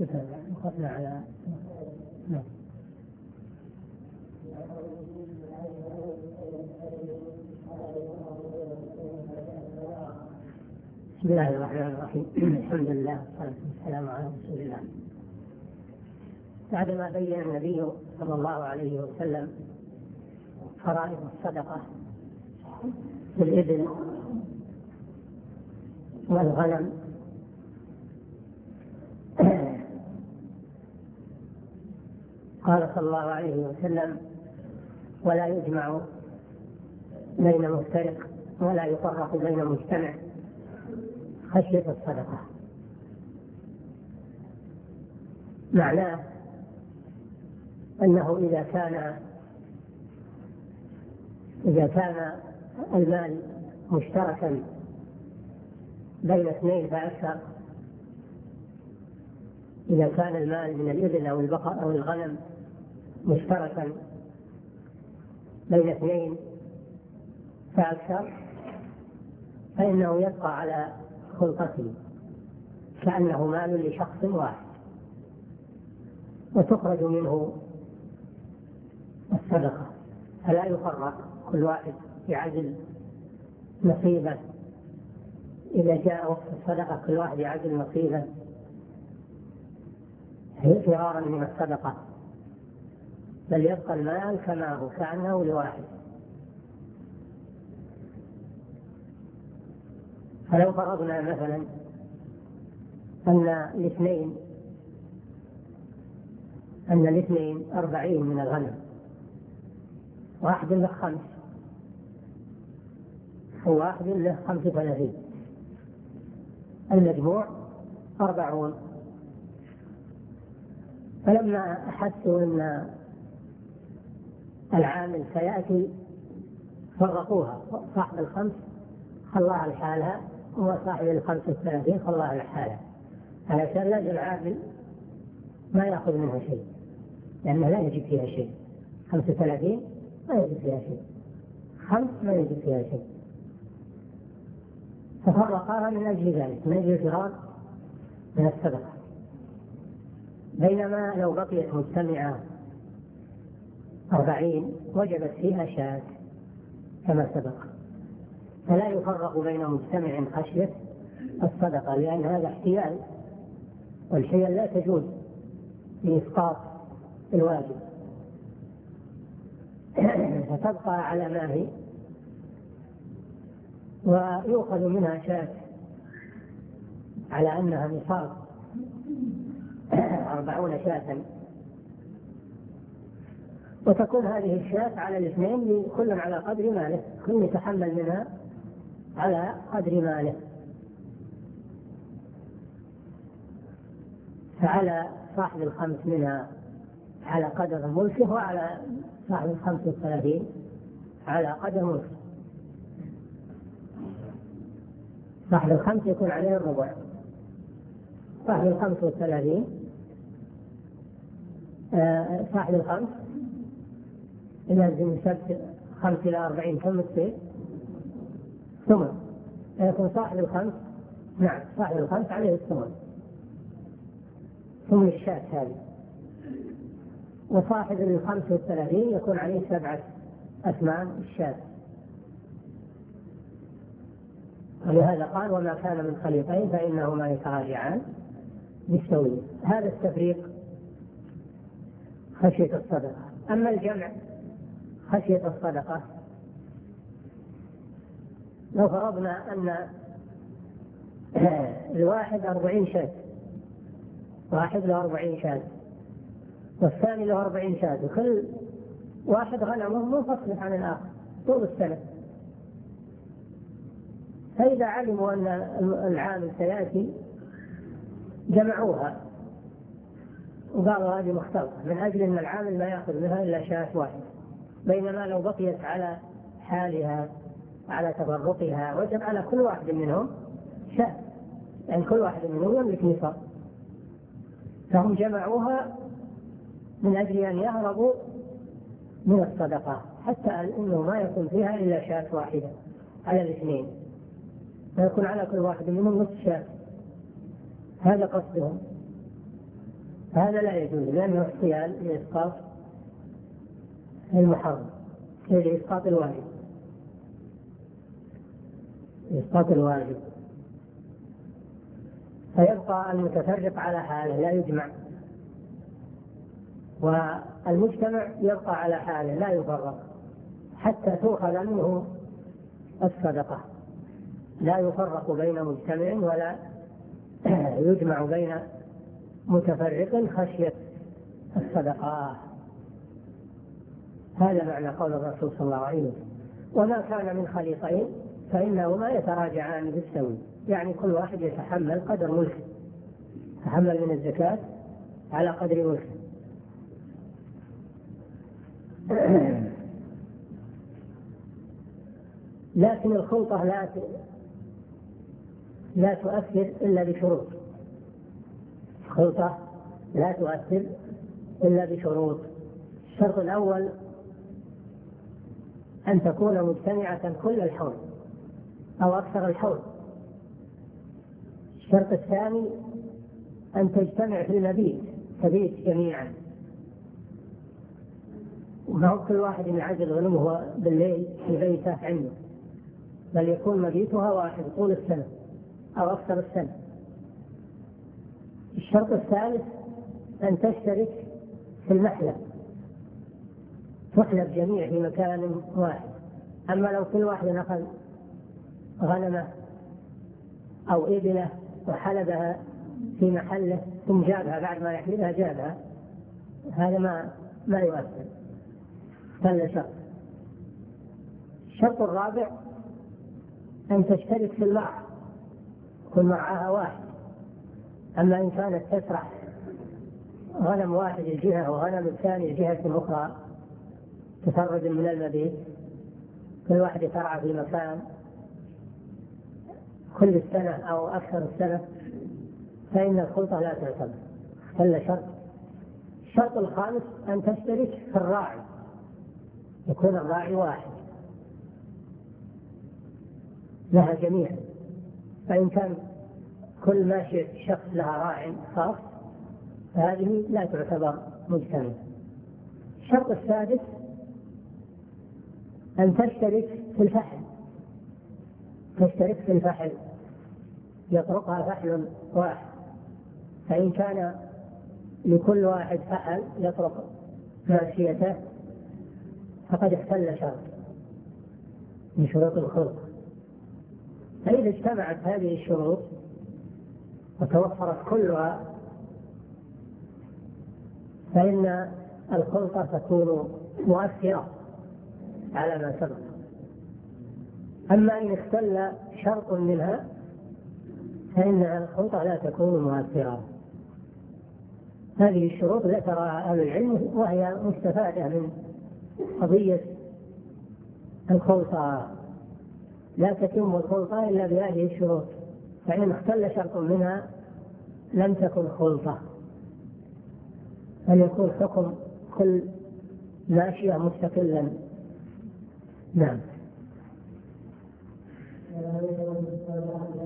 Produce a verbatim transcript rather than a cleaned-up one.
وقفنا على نعم. بسم الله الرحمن الرحيم. الحمد لله والصلاة والسلام على رسول الله. بعدما بين النبي صلى الله عليه وسلم فرائض الصدقة في الإبل والغنم قال صلى الله عليه وسلم: ولا يجمع بين مفترق ولا يفرق بين مجتمع خشية الصدقة. معناه أنه إذا كان إذا كان المال مشتركا بين اثنين فأكثر، إذا كان المال من الإبل أو البقر أو الغنم مشتركا بين اثنين فأكثر، فإنه يبقى على خلقته كأنه مال لشخص واحد، وتخرج منه الصدقة، فلا يفرق، كل واحد يعزل نصيبه. إذا جاء وقت الصدقة كل واحد يعزل نصيبه فرارا من الصدقة، بل يبقى المال كما هو كأنه لواحد. فلو فرضنا مثلا أن الاثنين أن الاثنين أربعين من الغنم، واحد له خمس وواحد له خمس وثلاثين، المجموع أربعون. فلما أحسوا أن العامل سيأتي فرقوها، صاحب الخمس خلاها لحالها وصاحب الخمس والثلاثين خلاها لحالها، علشان لا العامل ما يأخذ منها شيء، لأنه لا يجب فيها شيء. خمس وثلاثين ما يجب فيها شيء، خمس ما يجب فيها شيء، ففرقها من أجل ذلك، من أجل الفرار من الصدقة. بينما لو بقيت مجتمعة أربعين وجبت فيها شاة كما سبق، فلا يفرق بين مجتمع خشية الصدقة، لأن هذا احتيال، والحيل لا تجوز لإسقاط الواجب، فتبقى على ما هي، ويؤخذ منها شاة على أنها نصاب أربعون شاة، وتكون هذه الشاة على الاثنين كل على قدر ماله، كل يتحمل منها على قدر ماله. فعلى صاحب الخمس منها على قدر ملكه، وعلى صاحب الخمس والثلاثين على قدر ملكه. صاحب الخمس يكون عليه الربع، صاحب الخمس والثلاثين آه صاحب الخمس لازم يسبت خمس إلى أربعين كم السيد ثمن، يكون صاحب الخمس نعم صاحب الخمس عليه الثمن، ثمن الشاة هذه. وصاحب الخمس والثلاثين يكون عليه سبعة أثمان الشاة. ولهذا قال: وما كان من خليطين فإنهما يتراجعان بالسوية. هذا التفريق خشية الصدقة. أما الجمع خشية الصدقة، لو فرضنا أن الواحد أربعين شاة، واحد له أربعين شاة والثاني له أربعين شاة، وكل واحد غنمه منفصل عن الآخر طول السنة، فإذا علموا أن العامل سيأتي جمعوها وقالوا هذه مختلطة، من أجل أن العامل ما يأخذ منها إلا شاة واحد. بينما لو بقيت على حالها على تفرقها وجب على كل واحد منهم شاة، يعني كل واحد منهم يملك نصاب، فهم جمعوها من أجل أن يهربوا من الصدقة، حتى أنه ما يكون فيها إلا شاة واحدة على الاثنين، فيكون على كل واحد منهم نصف شاة. هذا قصدهم. هذا لا يجوز لأنه احتيال لإسقاط المحرم، لإسقاط الواجب، إسقاط الواجب. فيبقى المتفرق على حاله لا يجمع، والمجتمع يبقى على حاله لا يفرق حتى تؤخذ منه الصدقة. لا يفرق بين مجتمع ولا يجمع بين متفرق خشية الصدقة. هذا معنى قول الرسول صلى الله عليه وسلم: وما كان من خليطين فإنهما يتراجعان بالسوي، يعني كل واحد يتحمل قدر ملكه، يتحمل من الزكاة على قدر ملكه. لكن الخلطة لا لا تؤثر إلا بشروط. الخلطة لا تؤثر إلا بشروط. الشرط الأول أن تكون مجتمعة كل الحول أو أكثر الحول. الشرط الثاني أن تجتمع في المبيت، تبيت جميعا، وما هو كل واحد يعجل غنمه بالليل في بيته عنده، بل يكون مبيتها واحد طول السنة أو أكثر السنة. الشرط الثالث أن تشترك في المحلب، تحلب جميع في مكان واحد. أما لو كل واحد أخذ غنمه أو إبله وحلبها في محله ثم جابها بعد ما يحلبها جابها، هذا ما ما يؤثر. هذا شرط. الشرط الرابع أن تشترك في المرعى، كل مرعاها واحد. أما إن كانت تسرح غنم واحد الجهة وغنم الثاني الجهة أخرى تفرد من المبيت، كل واحد يترعى في مكان كل السنة أو أكثر السنة، فإن الخلطة لا تعتبر. هذا شرط. الشرط الخامس أن تشترك في الراعي، يكون الراعي واحد لها جميعا. فإن كان كل ماشي شخص لها راعي خاص فهذه لا تعتبر مجتمع. الشرط السادس أن تشترك في الفحل، تشترك في الفحل يطرقها فحل واحد. فإن كان لكل واحد فحل يطرق ماشيته فقد اختل شرط من شروط الخلق. فإذا اجتمعت هذه الشروط وتوفرت كلها فإن الخلطة تكون مؤثرة على ما سبق. أما إن اختل شرط منها فإن الخلطة لا تكون مؤثرة. هذه الشروط ذكرها أهل العلم وهي مستفادة من قضية الخلطة. لا تتم الخلطة إلا بهذه الشروط، فإن اختل شرط منها لم تكن خلطة، أن يكون حكم كل ماشية مستقلا. نعم.